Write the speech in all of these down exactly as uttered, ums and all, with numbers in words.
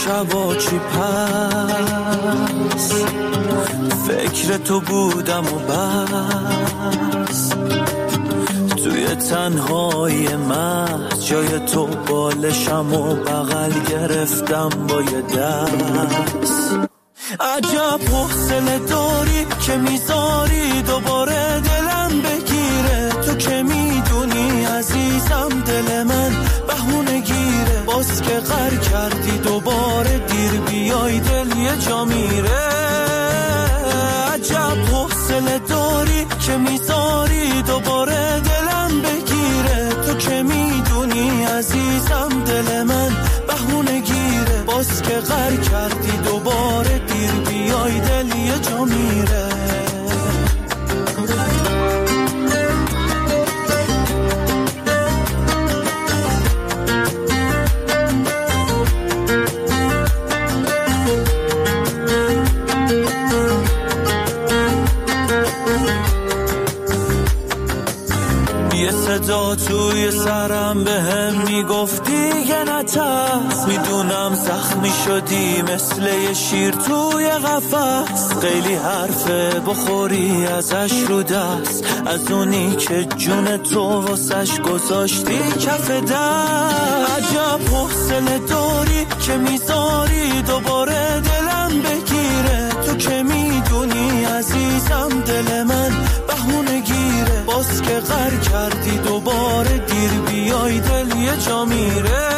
شبا چی پس فکر تو بودم و بس توی تنهای من جای تو بالشم و بغل گرفتم با یه دست. عجب حوصله داری که میذاری دوباره دلم بگیره، تو که میدونی عزیزم دل من بهونه گیره، باز که غر کردی دوباره دیر بیای دل یه جا میره. عجب حوصله داری که میذاری دوباره دلم بگیره، تو که میدونی عزیزم دل من بهونه گیره، باز که غر کردی دوباره دیر بیای دل یه جا میره. یه صدا توی سرم به هم میگفتی یه نترس، میدونم زخمی شدی مثل یه شیر توی قفس، خیلی حرفه بخوری ازش رو دست، از اونی که جون تو واسش گذاشتی کف دست. عجب حوصله داری که میذاری دوباره دلم بگیره، تو که میدونی عزیزم دل من بهونه گیره، باز که غر کردی دوباره دیر بیای دل یه جا میره.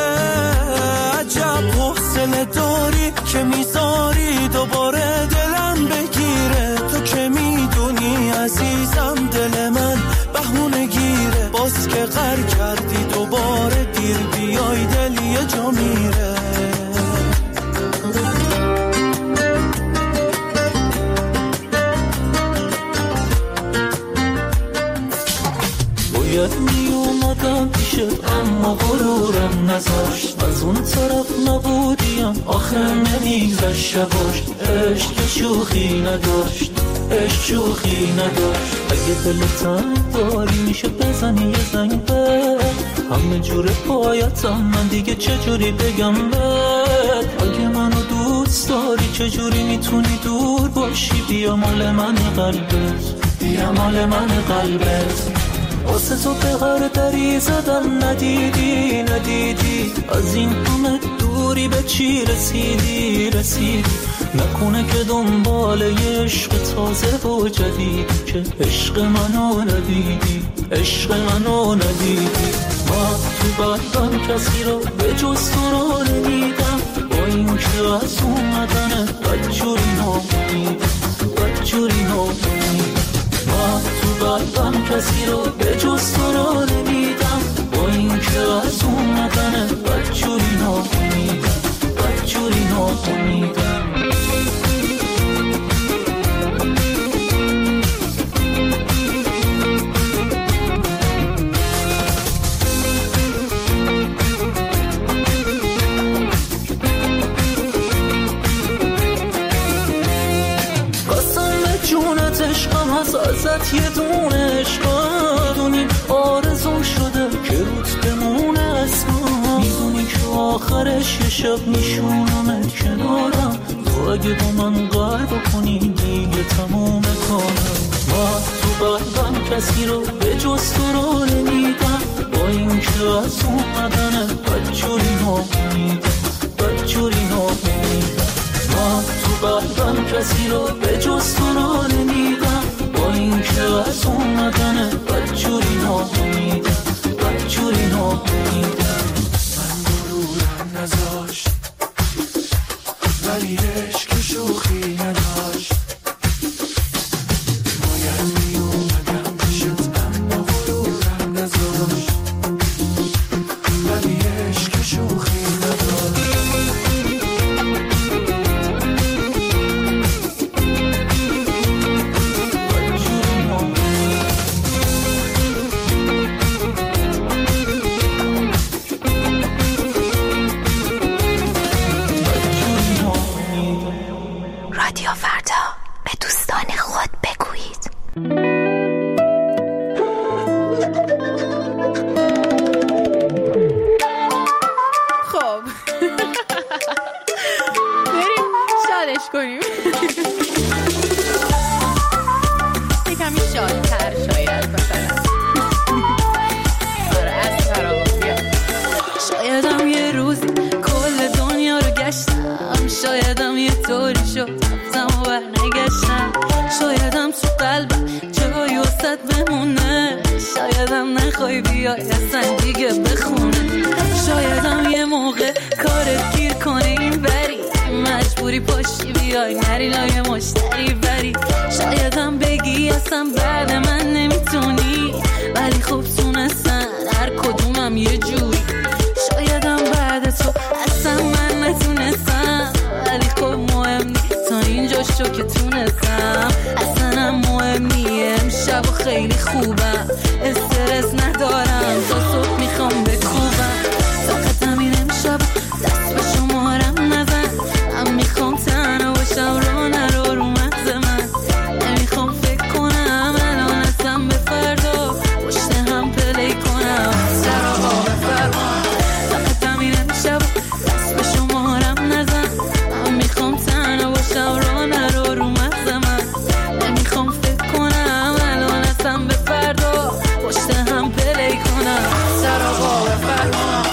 عجب حوصله داری که میذاری دوباره دلم بگیره، تو که میدونی عزیزم دل من بهونه گیره، باز که غر کردی دوباره دیر بیای دل یه جا میره. باید می اومدم پیشت اما غرورم نذاشت، از اون طرف نبودیم آخر نمیگذشت شباش، عشق شوخی نداشت، عشق شوخی نداشت. اگه دلت داری میشه بزنی یه زنگ به همه جور پایتم، من دیگه چجوری بگم بهت. اگه منو دوست داری چجوری میتونی دور باشی، بیا مال من قلبت، بیا مال من قلبت. واسه تو به غر دری زدم ندیدی ندیدی، از این همه دوری به چی رسیدی رسیدی. نکنه که دنبال یه عشق تازه و جدید، که عشق منو ندیدی عشق منو ندیدی. من تو قلبم کسی رو به جز تو رو نمیدم، با این که از اومدنه بدجوری نامیدم بدجوری نامیدم. من تو قلبم کسی رو به جز تو رو نمیدم، با این که از اومدنه بدجوری نامیدم بدجوری نامیدم. ازت یه دونه عشقادونی آرزوم شده که روت بمونه اسما، میدونی که آخرش یه شب میشونمت کنارم، تو اگه با من قرار کنی دیگه تموم کنم. من تو قلبم کسی رو به جز تو رو نمیدم، با این که از اومدنه بدجوری نامیدم بدجوری نامیدم. من تو قلبم کسی رو به جز تو رو نمیدم، با این که از اومدنه بدجوری نامیدم بدجوری نامیدم. من غرورم نذاشت ولی عشق شوخی نداشت، باید می اومدم پیشت اما غرورم نذاشت ولی عشق شوخی نداشت. شایدم یه روز کل دنیا رو گشتم، شایدم یه طوری شد رفتم و برنگشتم، شایدم تو قلبم جایی وسط بمونه، شایدم نخوای بیای اصلا دیگه بخونه، شایدم یه موقع کارت گیر کنه این بری مجبوری پاشی بیای نری لای مشتری بری، شایدم بگی اصلا بعد من نمیتونی ولی خوب تونستن هر کدومم یه جوری، شایدم بعد تو اصلا من نتونستم ولی خب مهم نیست تا اینجا شو که تونستم، اصلا هم مهم نیه امشب و خیلی خوبم استرس ندارم تا صبح میخوام بکوبم، فقط همین امشب دست به شمارم نزن، من میخوام تنها باشم رو نرو رو مغز من، نمیخوام فکر کنم الان اصلا به فردا پشت هم پلی کنم سر آقا بفرما، فقط همین امشب دست به شمارم نزن، من میخوام تنها باشم رو نرو رو مغز من، نمیخوام فکر کنم الان اصلا به فردا پشت هم پلی کنم سر آقا بفرما.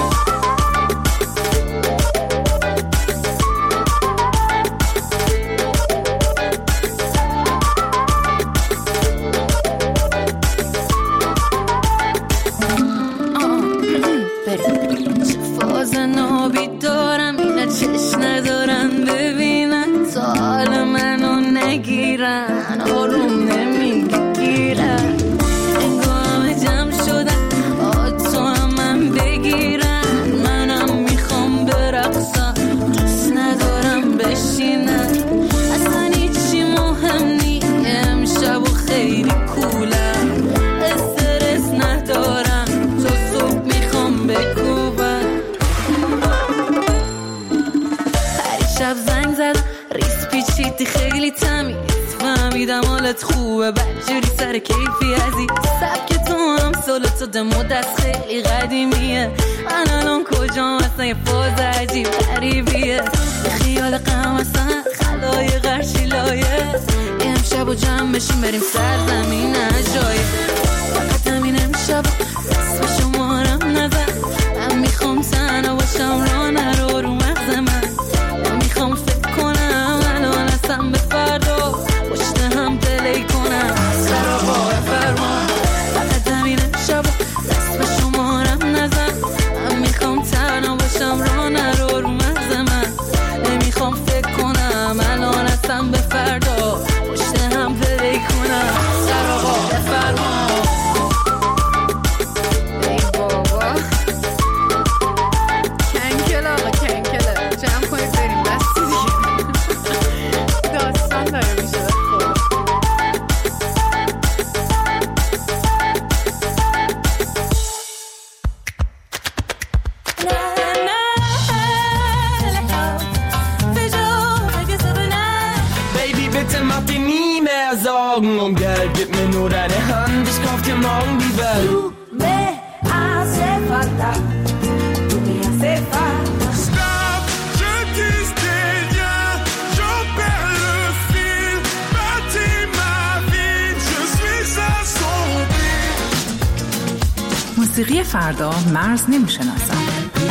فاز نابی دارم اینا چش ندارن ببینن تا حال منو نگیرن آروم نمیگیرن انگاه جمع شدن آتو هم من بگیرن منم میخوام برقصم دوست ندارم بشینن اصلا هیچی مهم نی امشب و خیلی کولم استرس ندارم تا صبح میخوام بکوبم، شب زنگ زدم ریس پیچیدی خیلی تمیز فهمیدم حالت خوبه بدجوری سر کیفی عزیز سبک تو هم سالتو دمو دست خیلی قدیمیه من الان کجا اصلا یه فاز عجیب غریبیه به خیال غم اصلا خلای غرشی لایه یه امشب و جمع بشیم بریم سرزمین عجایب، فقط همین امشب دست به شمارم نزن، من میخوام تنها باشم را نرو رو مغز من، نمیخوام فکر کنم الان اصلا به فردا پشت هم پلی کنم سر آقا بفرما، فقط همین امشب دست به شمارم نزن، من میخوام تنها باشم را نرو رو مغز من، نمیخوام فکر کنم الان اصلا به فردا پشت هم پلی کنم سر آقا بفرما. ای بابا کنکل آقا کنکله جمع کنید بریم بستی دیگه داستان داره میشه خب Baby, bitte mach dir nie mehr Sorgen um Geld, gib mir nur deine Hand, ich kauf dir morgen die Welt. Du me hace falta, tu me hace falta. Stop, je dis des liens, j'en perds le fil, bâtis ma vie, je suis assombri. موسیقی فردا مرز نمیشناسم.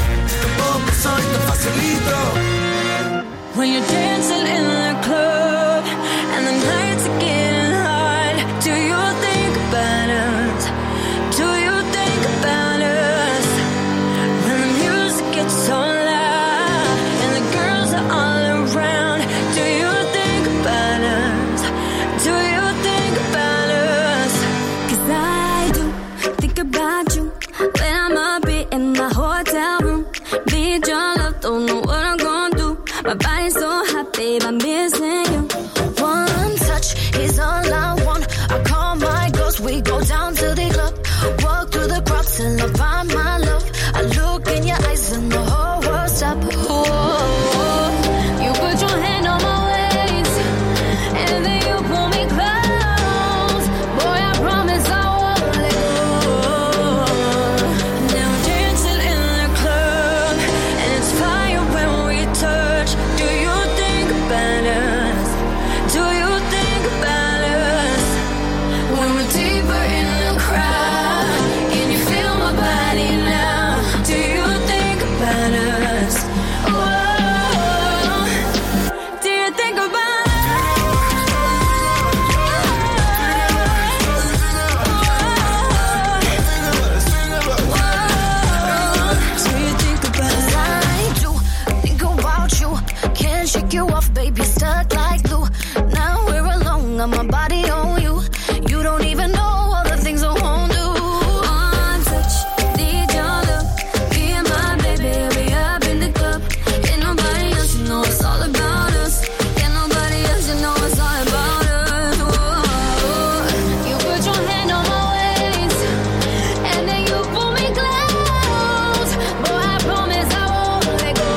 When you're dancing in the club and the nights are getting hot, do you think about us? Do you think about us? When the music gets so loud and the girls are all around, do you think about us? Do you think about us? 'Cause I do think about you when I'm up in my hotel room, need your love, don't know what I'm gonna do. My body's so hot, babe, I'm missing you. One touch is all I want. I call my girls, we go down to the club, walk through the crowd till I find my love. I look in your eyes and the whole world stop. Oh, you put your hand on my waist and then you pull me close. Boy, I promise I won't let go. Now we're dancing in the club and it's about us? Whoa, do you think about shake you off, baby, stuck like glue. Now we're alone, got my body on you. You don't even know all the things I won't do. One touch, need your love. Me and my baby, we up in the club. Ain't nobody else, you know it's all about us. Ain't nobody else, you know it's all about us. Whoa. You put your hand on my waist, and then you pull me close. Boy, I promise I won't let go.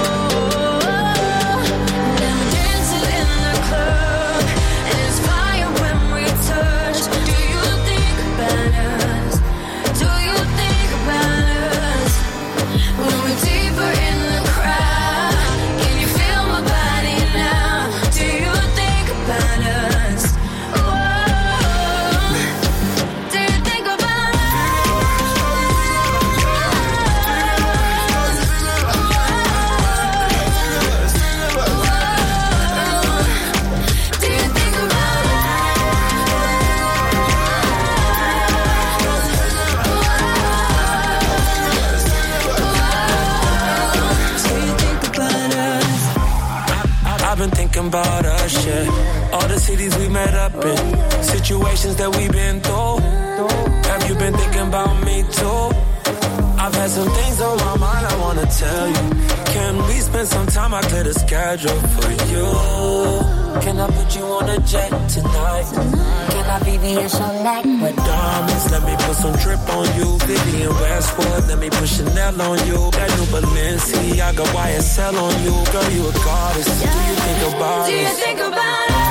About us, yeah. All the cities we met up in, situations that we've been through. Have you been thinking about me too? I've had some things on my mind I wanna tell you. Can we spend some time? I clear the schedule for you. Can I put you on a jet tonight? Can I be the show like with diamonds? Let me put some drip on you. Vivian Westwood, let me put Chanel on you. That new Balenciaga Y S L on you. Girl, you a goddess. Do you think about it? Do you think about it?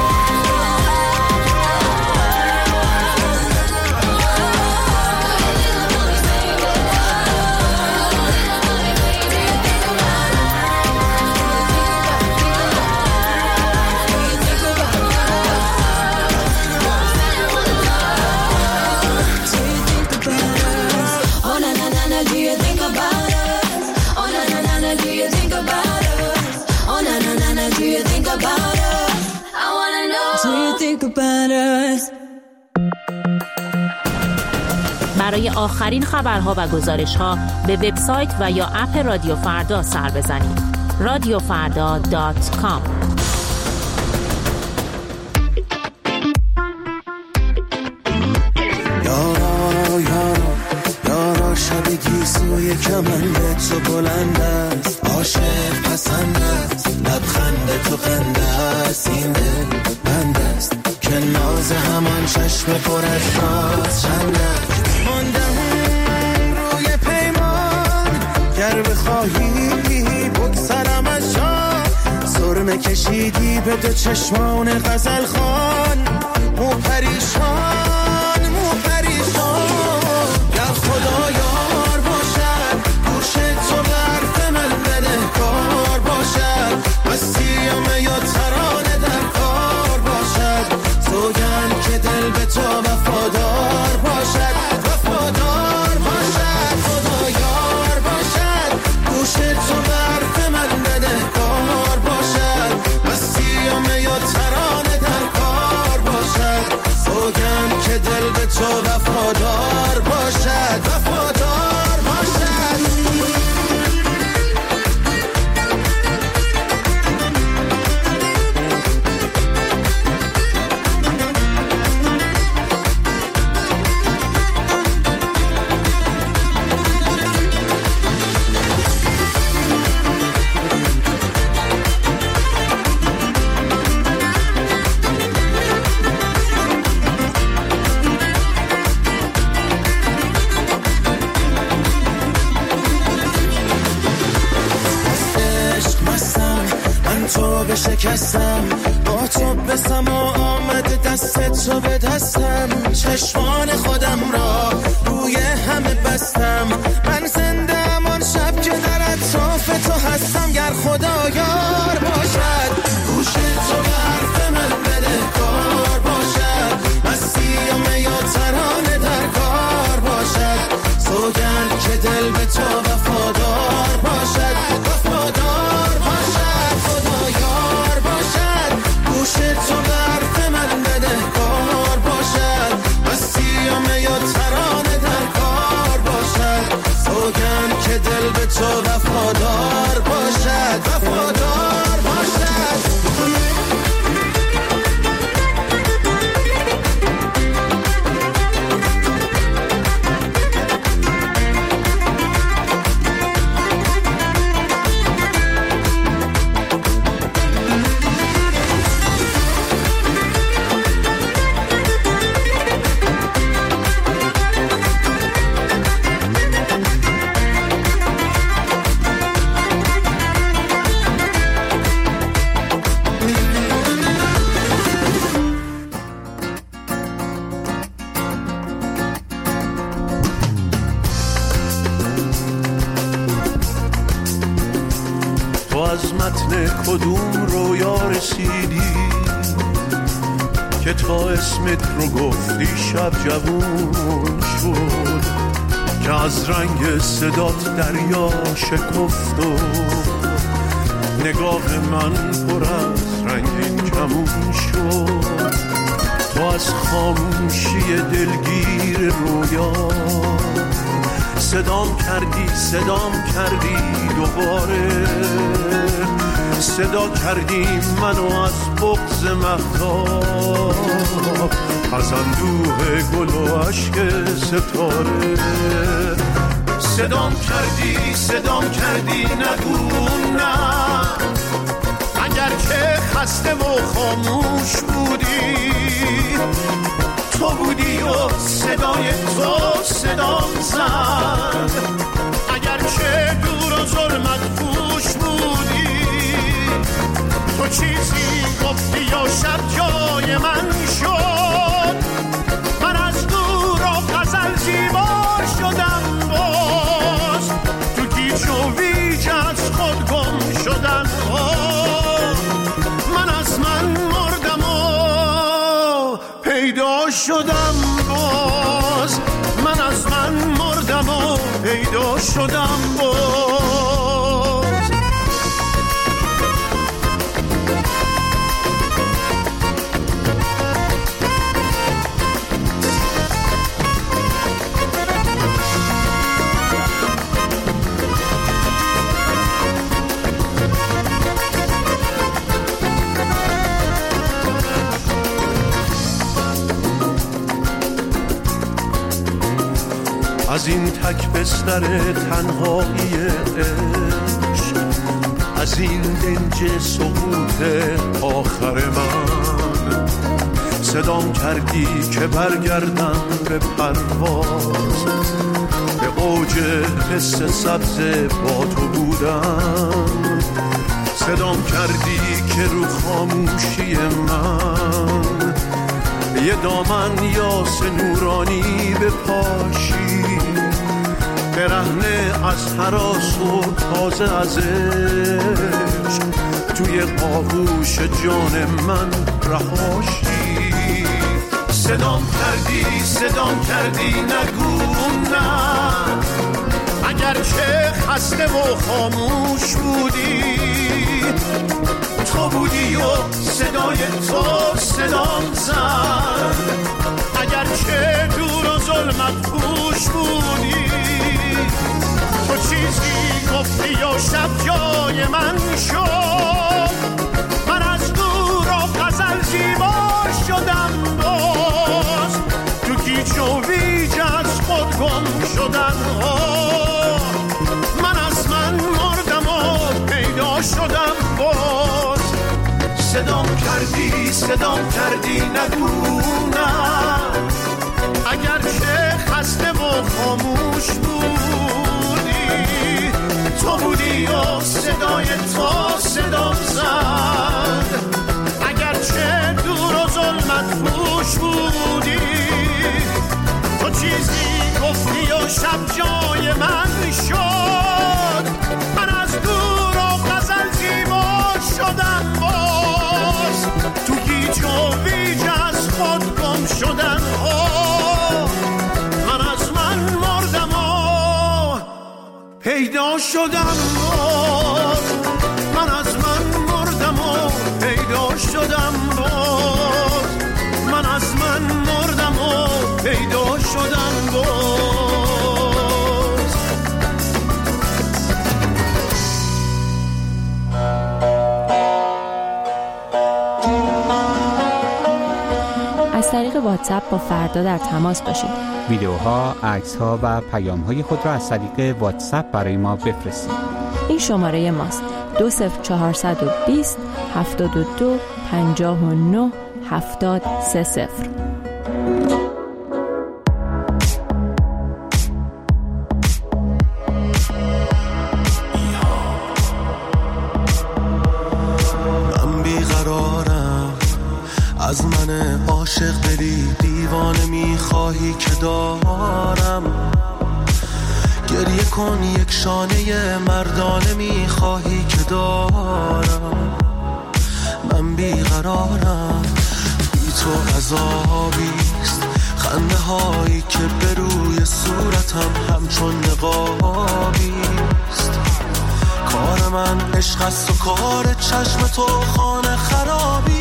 برای آخرین خبرها و گزارش‌ها به وبسایت و یا اپ رادیو فردا سر بزنید. رادیو فردا دات کام. یارا یارا یارا شب گیسوی کمنده تو بلند است، عاشق پسند است، لبخند تو خنده است، این دل بند است که ناز همان چشم پر از راز چند است. ماندم روی پیمان گر بخواهی بگذرم از جا، سرمه کشیدی به دو چشمان غزل خوان، مو پریشان مو پریشان. گر خدا یار باشد گوش تو به حرف من بده کار باشد، مسیحمه یا ترانه در کار باشد، سوگن که دل به تو وفادار باشد، وفادار باشد. خدا یار باشد گوش تو به حرف من بده کار باشد، مسیحمه یا ترانه در کار باشد، سوگن که دل به تو وفادار باشد، وفادار باشد. شکستم با تو بسم و آمد دست تو به دستم، چشمان خودم را روی همه بستم، من زنده امان شب که در اطراف تو هستم. گر خدا یار باشد گوش تو به حرف من بده کار باشد، مسیحمه یا ترانه در کار باشد، سوگن که دل به تو وفادار باشد، تو از متن کدوم رویا رسیدی که تا اسمت رو گفتی شب جوون شد، که از رنگ صدات دریا شکفت و نگاه من پر از رنگین کمون شد. تو از خاموشی دلگیر رویا صدام کردی صدام کردی دوباره، صدا کردی منو از بغض مهتاب، از اندوه گل و عشق ستاره. صدام کردی صدام کردی نگو نه، اگر که خسته و خاموش بودی، تو بودی و صدای تو صدام زد. اگر که دور و ظلمت پوش بودی، تو چیزی گفتی و شب جای من شد. من از دور و غزل زیبا شدم، باز تو گیج و ویج از خود گم شدم. من از من مردم و پیدا شدم، باز من از من مردم و پیدا شدم باز. از این تک بستر تنهایی عشق، از این دنج سقوط آخر من، صدام کردی که برگردم به پرواز، به اوج حس سبز با تو بودم. صدام کردی که رو خاموشی من یه دامن یاس نورانی به پاشی، برهنه از هراس و تازه از عشق، توی آغوش جان من رهاشی. صدام کردی صدام کردی نگو نه، اگر که خسته و خاموش بودی، تو بودی و صدای تو صدام زد. اگر که دور و ظلمت پوش بودی، تو چیزی گفتی و شب جای من شد. من از دور و غزل زیبا شدم، باز تو گیج و ویج از خود گم شدم. من از من مردم و پیدا شدم باز. صدام کردی صدام کردی نگو نه، اگر که خسته و خاموش بودی، تو بودی و صدای تو صدام زد. اگر که دور و ظلمت پوش بودی، تو چیزی گفتی و شب جای من شد. من از دور و غزل زیبا شدم باز، تو گیج و ویج از خود گم شدم. من از من مردم و پیدا شدم باز، من از من مردم و پیدا شدم باز، من از من مردم و پیدا شدم باز. از طریق واتساپ با فردا در تماس باشید. ویدیوها، عکس‌ها و پیام‌های خود را از طریق واتساپ برای ما بفرستید. این شماره ماست: دو صفر چهارصد و بیست هفتاد و دو پنجاه و نه هفتاد سه صفر. من بیقرارم، از من عاشق دلی دیوانه میخواهی که دارم، گریه کن یک شانه مردانه میخواهی که دارم، من بیقرارم، بی تو عذابیست، خنده هایی که به روی صورتم همچون نقابیست. کار من عشق است و کار چشم تو خانه خرابی.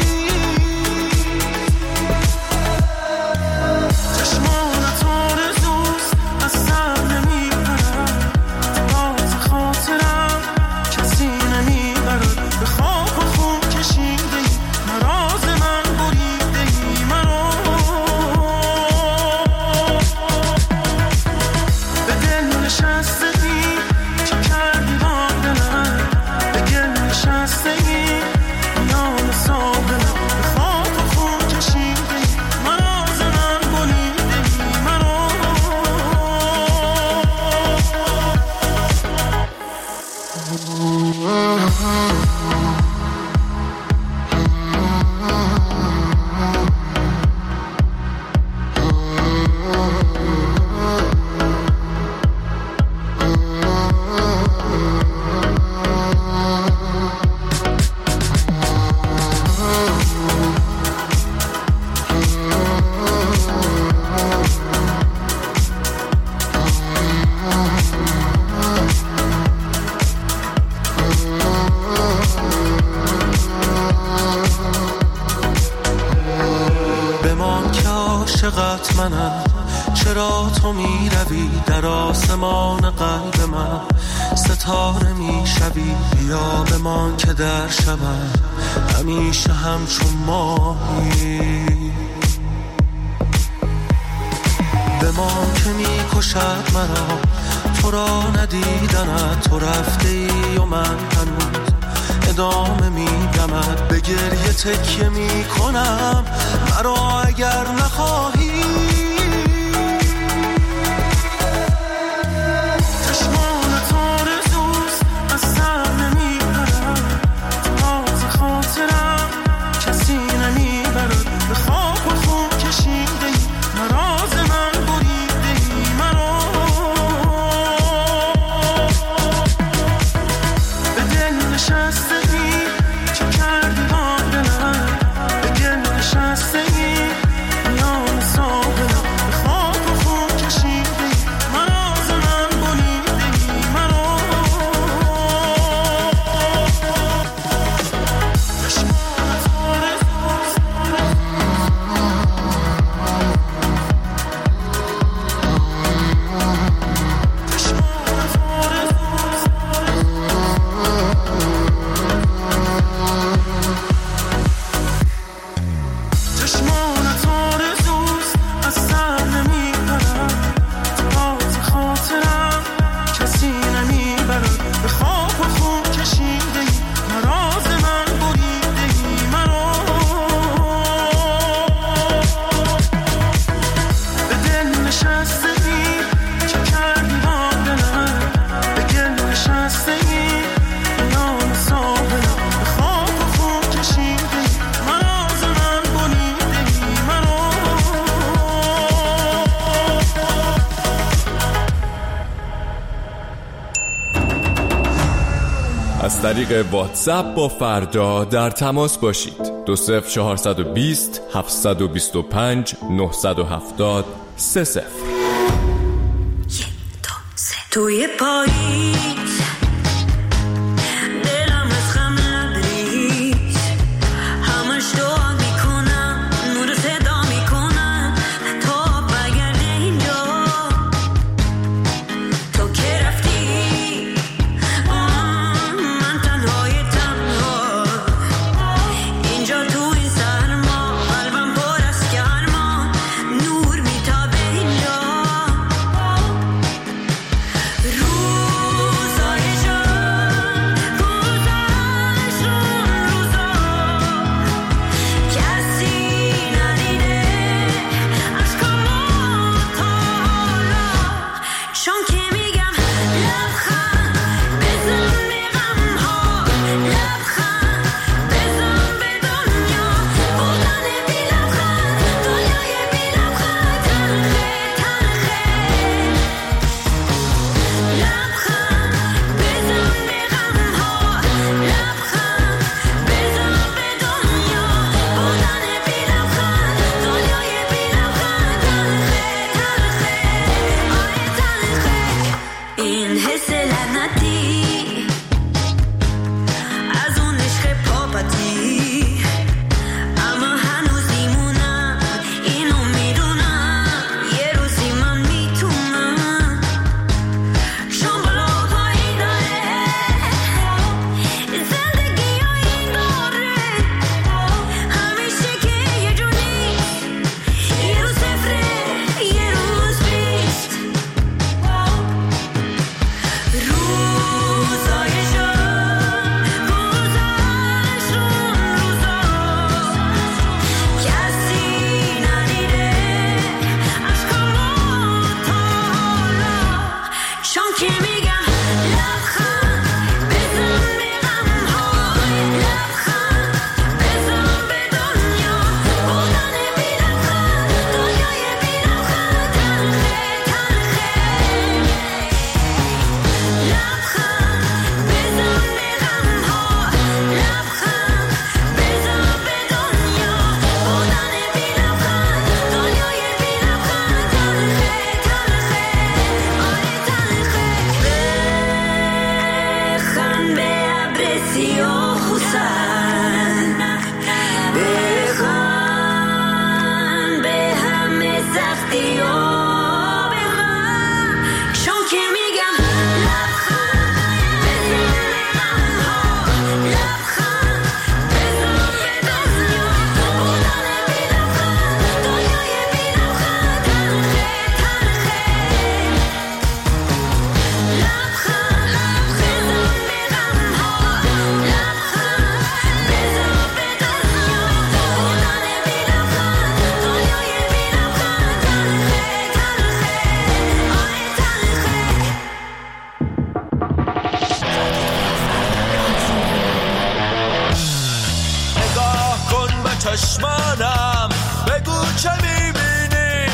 چشمانت آرزوست از سر نمیبرم، باز خاطرم کسی نمیبرد، به خواب و خون کشیده ای مراز من بریده ای مرا، به دل نشسته ای چه کردی با دلم، به گل نشسته ای میان سابلم، به خواب و خون کشیده ای مراز من بریده ای مرا. بمان که عاشقت منم، چرا تو می روی در آسمان قلب من، ستاره می شوی، بیا بمان که در شبم همیشه همچون ماهی. بمان که می کشد مرا تو را ندیدنت، تو رفته ای و من هنوز ادامه میدمد، به گریه تکیه میکنم مرا اگر نخواهی. چشمانت آرزوست از سر نمیبرم، باز خاطرم کسی نمیبرد، به خواب و خون کشیده ای مراز من بریده ای مرا، به دل نشسته ای چه کردی با دلم، به گل نشسته ای میان سابلم، به خواب و خون کشیده ای مراز من بریده ای مرا. چشمانت آرزوست چشمانت آرزوست چشمانت آرزوست از سر نمیبرم، باز خاطرم کسی نمیبرد، به خواب و خون کشیده ای مراز من بریده ای مرا، به دل نشسته ای چه کردی با دلم، به گل نشسته ای میان سابلم، به خواب و خون کشیده ای مراز من بریده ای مرا. از طریق واتساپ با فردا در تماس باشید. دو صفر چهارصد و بیست هفتصد و بیست و پنج نهصد و هفتاد سه صفر. توی پاییز دلم از غم لبریز، همش دعا میکنم نور صدا میکنم تا برگرده اینجا، تو که رفتی آه، من تنهای تنها اینجا تو این سرما، قلبم پر از گرما، نور میتابه اینجا. روزا چشمانم بگو چه میبینی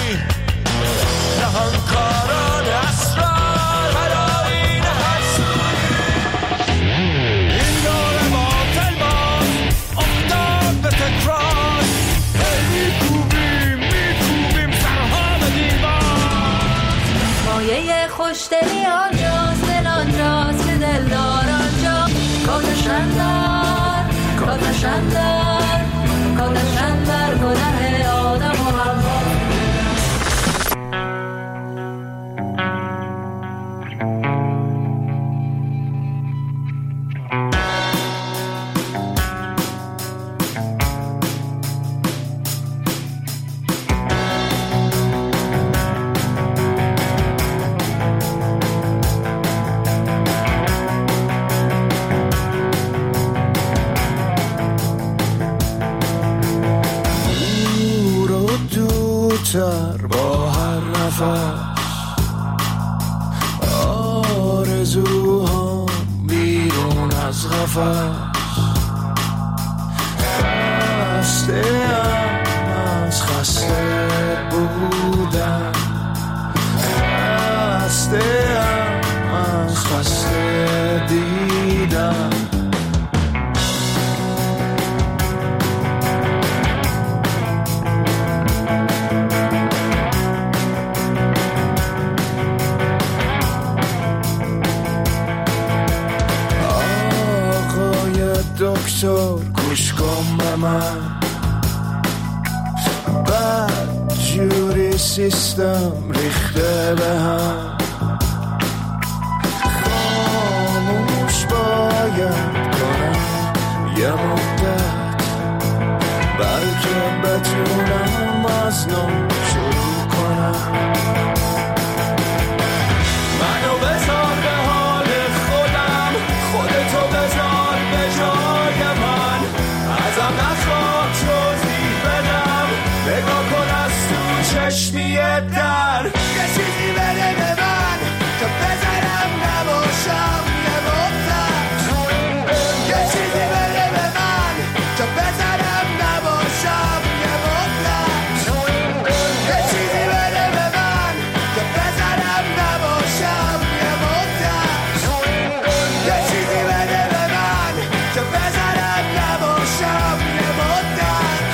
نهانکاران اسرار هرائین حسودی این دور باطل باز افتاد به تکرار میکوبیم میکوبیم سرها به دیوار مایه خوشدلی آنجاست دل آنجاست که دلدار آنجا کاتشندر کاتشندر کاتشندر گناه آدم و حوا تر با هر نفس آرزوها بیرون از قفس خسته ام از خسته بودن خسته ام از خسته دیدن دکتر گوش کن به من بد جوری سیستم ریخته به هم خاموش باید کنم یه مدت بلکه بتونم از نو شروع کنم منو بذار به حال خودم خودتو بذار به جای من ازم نخواه توضیح بدم نگاه کن از تو چشمی در یه چیزی بده به من که بذارم نباشم یه مدت یه چیزی بده به من که بذارم نباشم یه مدت یه چیزی بده به من که بذارم نباشم یه مدت یه چیزی بده به من که بذارم نباشم یه مدت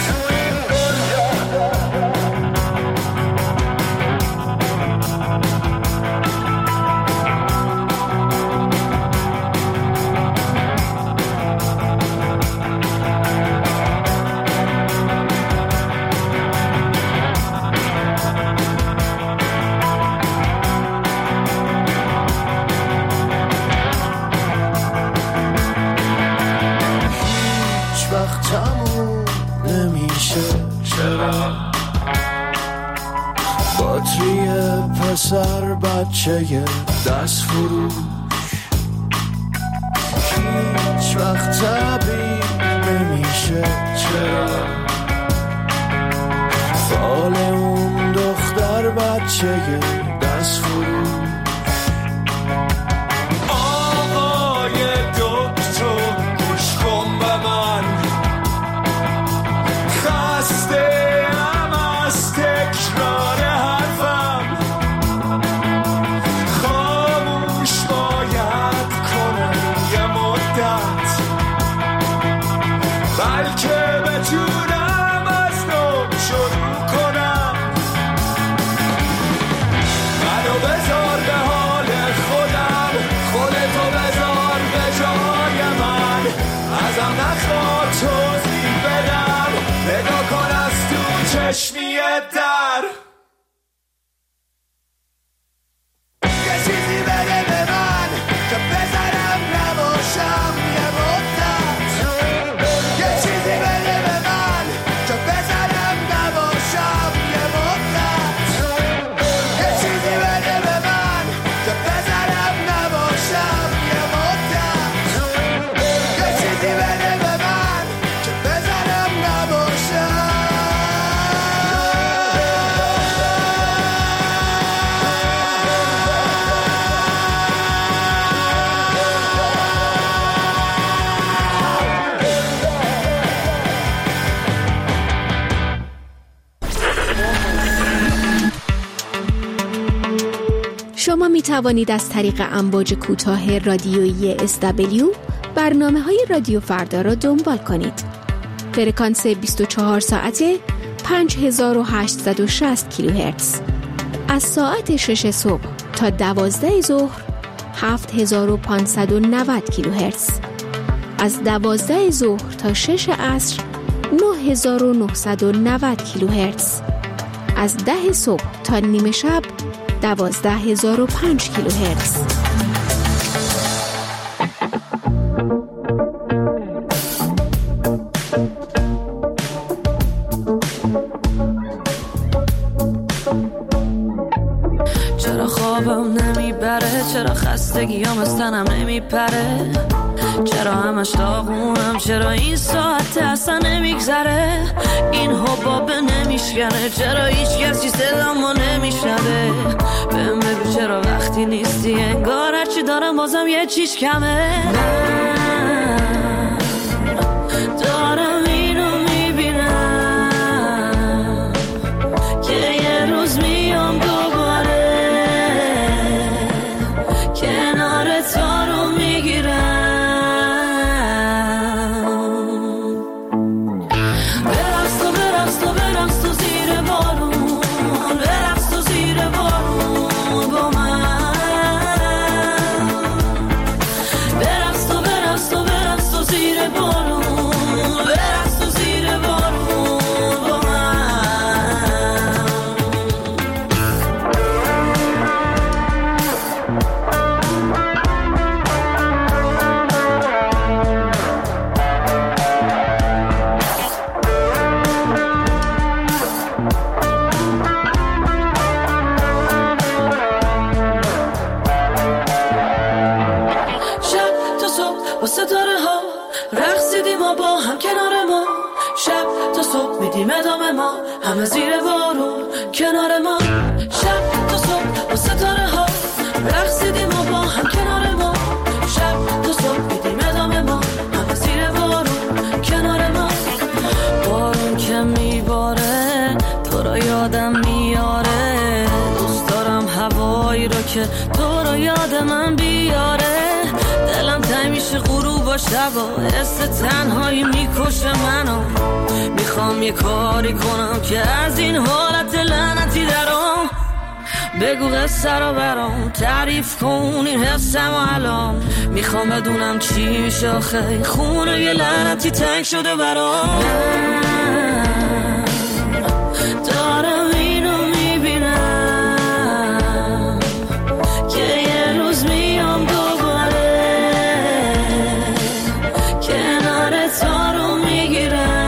هیچ وقت تموم نمیشه چرا باتری پسر بچه دست فروش هیچ وقت طبیب نمیشه چرا فال اون دختر بچه دست فروش آقای دکتر گوش کن به من خسته ام از تکرار حرفم خاموش باید کنم یه مدت بلکه بتونم از نو شروع کنم منو بذار به حال خودم خودتو بذار به جای من ازم نخواه توضیح بدم نگاه کن از تو چشمی در یه چیزی بده به من که بذارم نباشم یه مدت یه چیزی بده به من که بذارم نباشم یه مدت یه چیزی بده به من که بذارم نباشم یه مدت یه چیزی بده به من که بذارم نباشم توانید از طریق امواج کوتاه رادیویی اس دبلیو برنامه های رادیو فردا را دنبال کنید. فرکانس بیست و چهار ساعته پنج هزار و هشتصد و شصت کیلوهرتز. از ساعت شش صبح تا دوازده ظهر هفت هزار و پانصد و نود کیلوهرتز. از دوازده ظهر تا شش عصر نه هزار و نهصد و نود کیلوهرتز. از ده صبح تا نیمه شب دوازده هزار و پنج کیلوهرتز. چرا خوابم نمیبره، چرا خستگیام از تنم نمیپره، چرا همش داغونم، چرا این ساعت اصلا نمیگذره، این حبابه نمیشکنه، چرا هیچ کسی صدامو نمیشنوه، بهم بگو چرا وقتی نیستی انگار هرچی دارم بازم یه چیز کمه. من دارم اینو میبینم که یه روز میام دوباره کنار تو رو میگیرم. ادامه ما همه زیر بارون کنار ما، شب تا صبح با ستاره ها رقصیدیم و با هم کنار ما، شب تا صبح میدیم ادامه ما همه زیر بارون کنار ما. بارون که میباره تو رو یادم میاره، دوست دارم هوایی رو که تو رو یاد من بیاره، دلم تنگ میشه غروب و شبا، حس تنهایی میکشه منو، میخوام یه کاری کنم که از این حالت لعنتی درام، بگو قصه رو برام تعریف کن این حسم و الان، میخوام بدونم چی میشه آخه خونه یه لعنتی تنگ شده برام. دارم اینو میبینم که یه روز میام دوباره کنار تو رو میگیرم.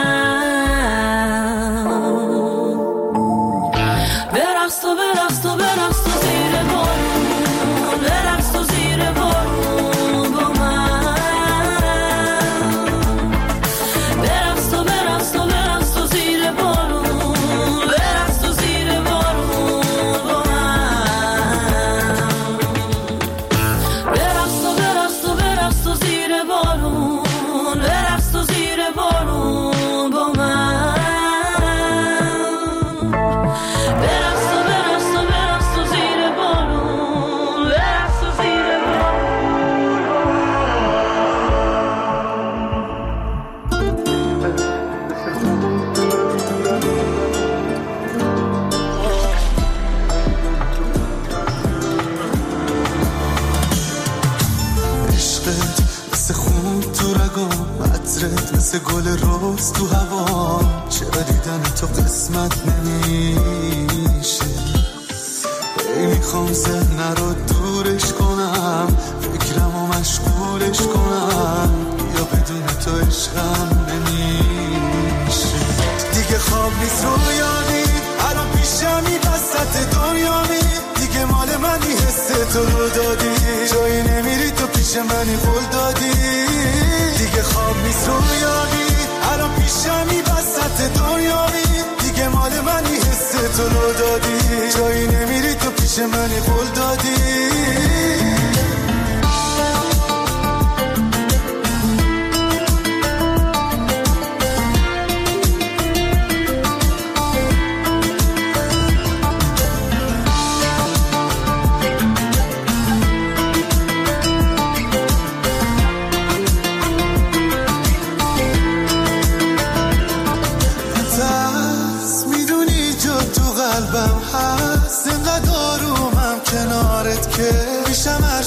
مثل گل روز تو هوا، چرا دیدن تو قسمت نمیشه، ای میخوام ذهن رو دورش کنم، فکرم رو مشغولش کنم، یا بدون تو عشقم نمیشه، دیگه خواب نیست رویانی، الان پیشمی وسط دنیامی، دیگه مال منی حس تو رو دادی، جایی نمیری تو پیش منی قول دادی، دیگه خواب نیست رویانی، الان پیشمی وسط دنیامی، دیگه مال منی حس تو رو دادی، جایی نمیری تو پیش منی قول دادی.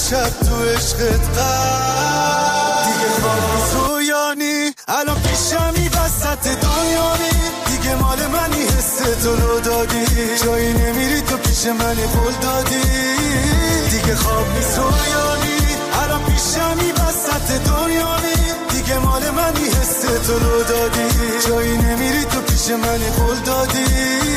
شب تو عشقت غرق. دیگه خوابی سویانی الان پیشمی وسط دنیانی، دیگه مال منی حس تو رو دادی، جایی نمیری تو پیش من قول دادی. دیگه خوابی سویانی الان پیشمی وسط دنیانی، دیگه مال منی حس تو رو دادی، جایی نمیری تو پیش من قول دادی.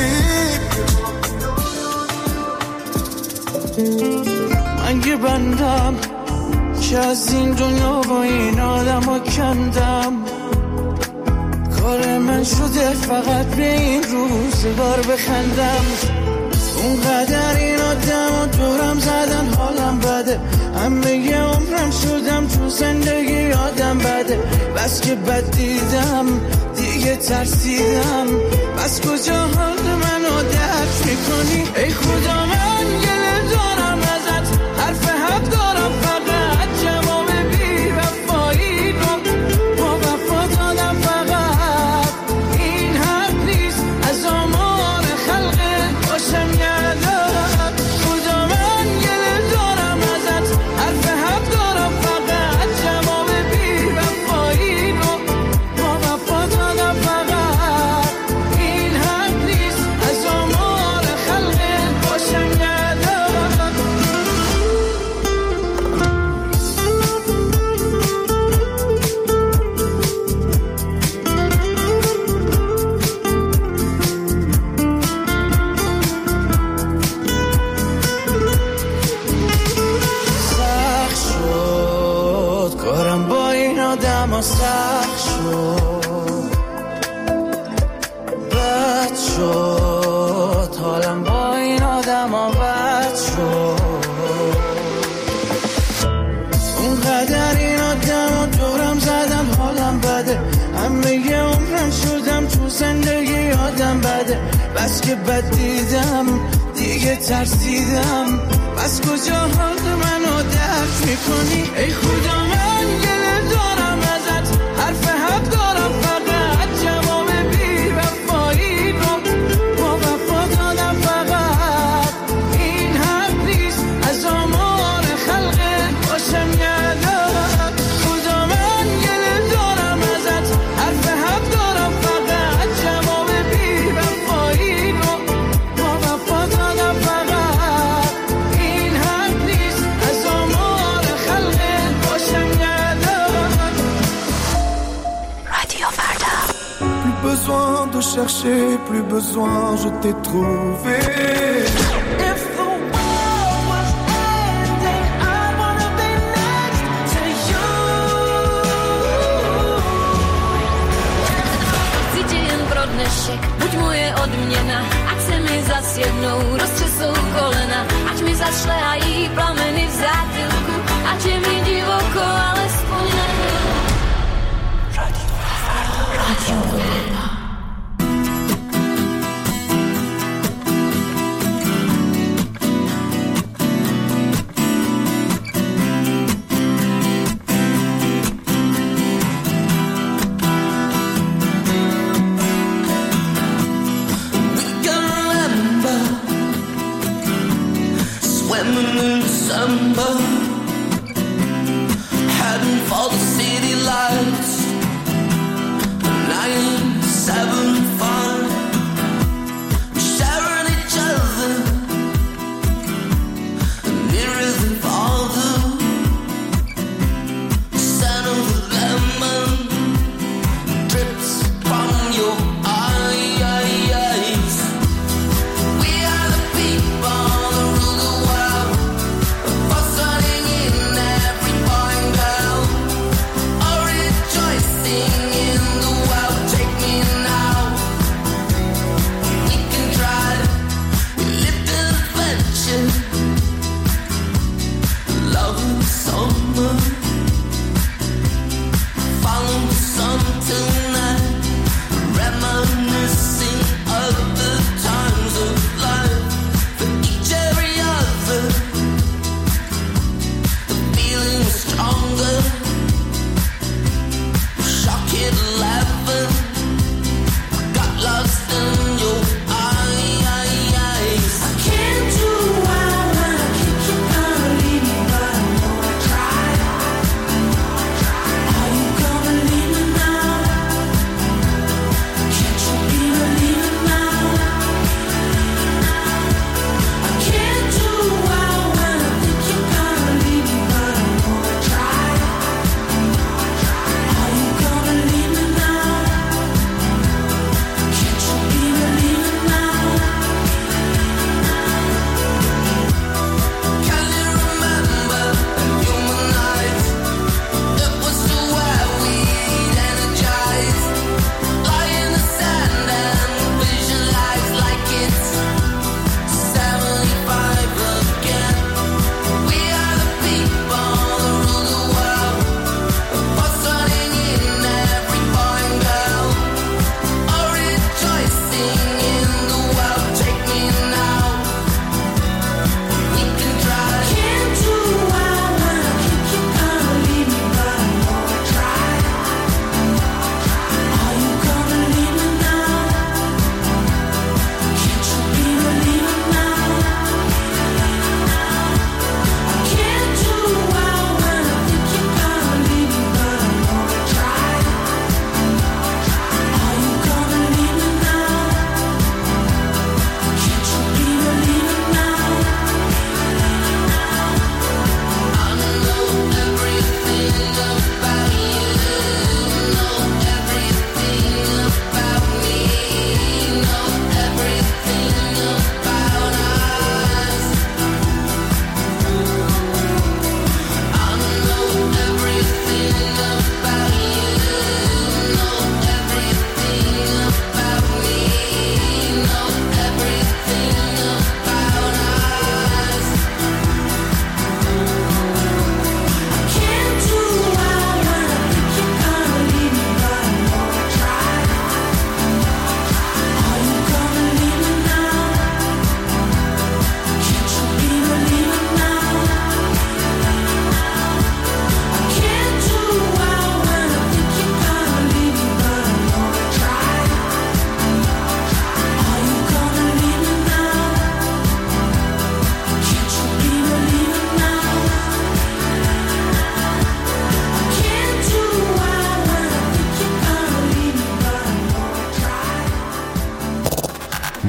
من یه بندم که از این دنیا با این آدم ها کندم، کار من شده فقط به این روزگار بخندم. اونقدر این آدم ها دورم زدن حالم بده، همه یه عمرم شدم تو زندگی آدم بده. بس که بد دیدم دیگه ترسیدم، بس کجا حال منو درک میکنی؟ ای خدا من گله دارم ازت، حرف حق دارم فقط، جواب بی وفایی رو با وفا دادم فقط. این حق نیست از آمار خلقت باشم یادم. خدا من گله دارم ازت، حرف حق دارم فقط، جواب بی وفایی رو با وفا دادم فقط. این حق نیست از آمار خلقت باشم یادم. سخت شد کارم با این آدم ها، سخت شد بد شد حالم با این آدم ها، بد شد. اونقدر این آدم ها دورم زدن حالم بده، همه یه عمرم شدم تو زندگی آدم بده. بس که بد دیدم دیگه ترسیدم، بس کجا حال منو درک میکنی؟ ای خدا من گله دارم ازت، حرف حق دارم فقط، جواب بی وفایی رو با وفا دادم فقط. این حق نیست از آمار خلقت باشم یادم. خدا من گله دارم ازت، حرف حق دارم فقط، جواب بی وفایی رو با وفا دادم فقط. این حق نیست از آمار خلقت باشم یادم. رادیو فردا. Plus besoin de chercher, plus besoin, je t'ai trouvé. If the world was ending, I wanna be next to you. Chci ti jen pro dnešek, buď moje odměna, ať se mi zas jednou roztřesou kolena, ať mi zašlehají plameny v zátilku, ať je mi divoko, alespoň na chvíli. Radio Farda. Radio Farda. Swimming in December,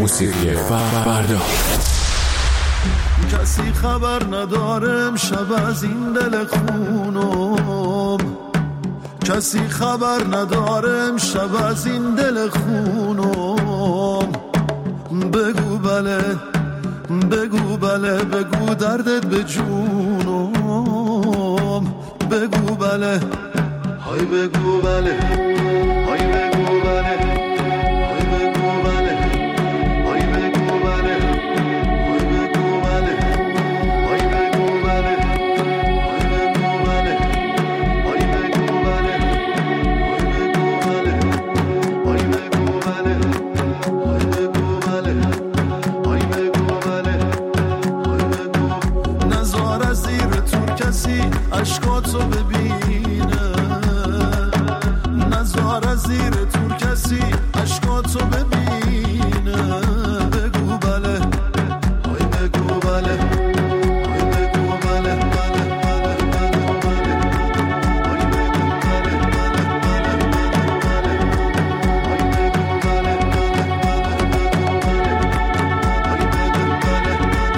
موسیقی فردا. کسی خبر ندارم شب از این دل خونم، کسی خبر ندارم شب از این دل خونم. بگو بله بگو بله بگو دردت به جونم. بگو بله های بگو بله های بگو بله های بگو بله های بگو بله های بگو بله های بگو بله های بگو بله های بگو بله های بگو بله های بگو بله های بگو بله های بگو. نزار از زیر تور کسی اشکاتو ببینه، نزار از زیر تور کسی اشکاتو ببینه. بگو بله های بگو بله های بگو بله بله بله بله بله های بگو بله بله بله بله های بگو بله بله های بگو بله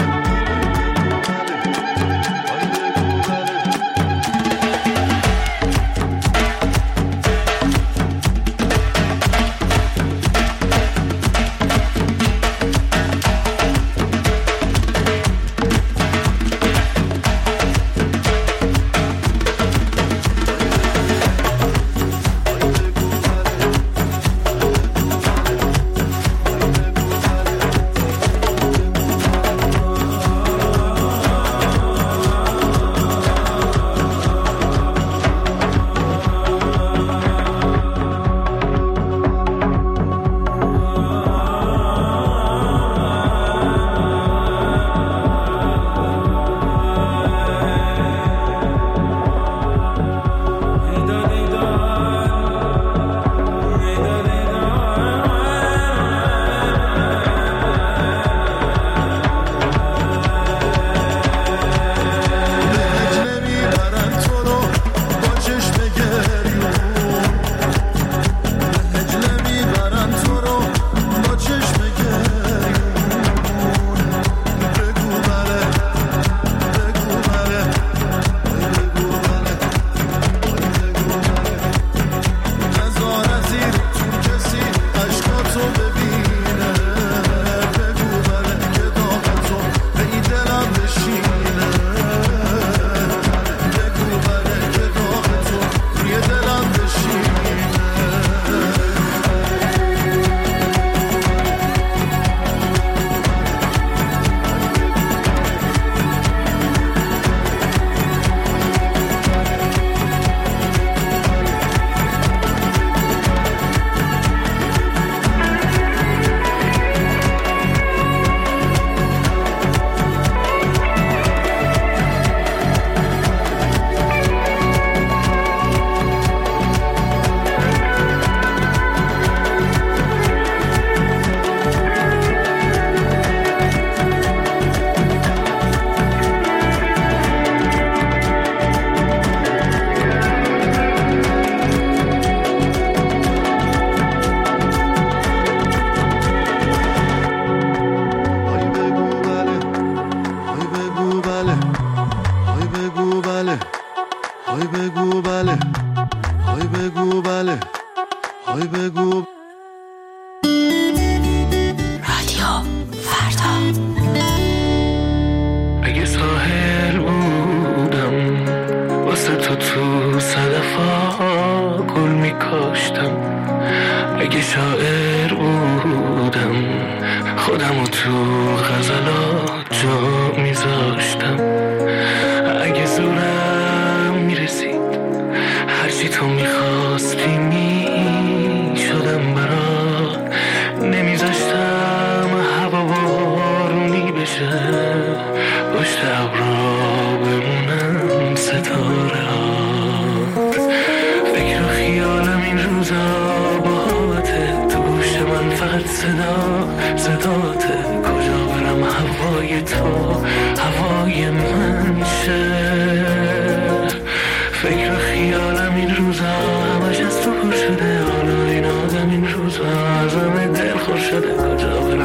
فکر و خیالم این روزا همش از تو پر شده. حالا این آدم این روزا ازم دل خور شده. کجا برم هوا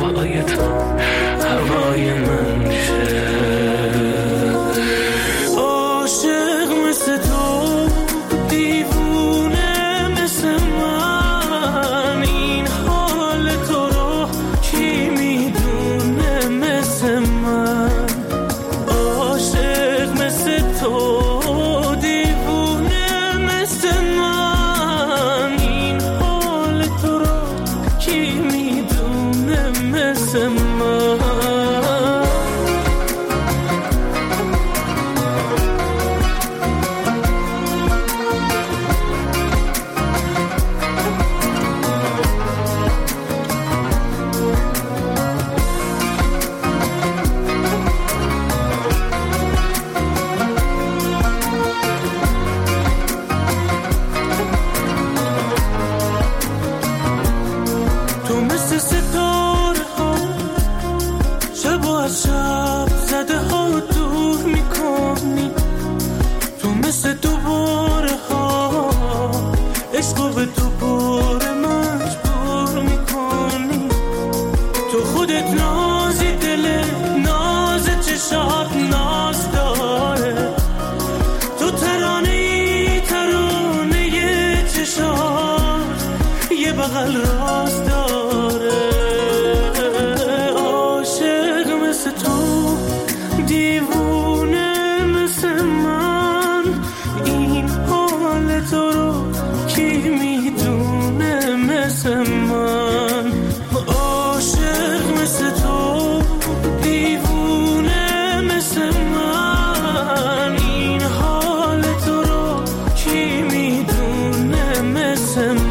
هوای تو هوای من شه. عاشق مثل تو دیوونه مثل من، این حال تو رو کی میدونه مثل من. عاشق مثل تو دیوونه مثل من، این حال تو رو کی میدونه مثل من. تو مثل ستاره ها شب و از شب زده ها رو دور میکنی. تو مثل دوباره ها عشق به دوباره مجبور میکنی. تو خودت نازی دل ناز چشات ناز داره. تو ترانه ای ترانه ی چشات یه بغل راست داره. عاشق مثل تو دیوونه مثل من، این حال تو رو کی میدونه مثل من. عاشق مثل تو دیوونه مثل من، این حال تو رو کی میدونه مثل من.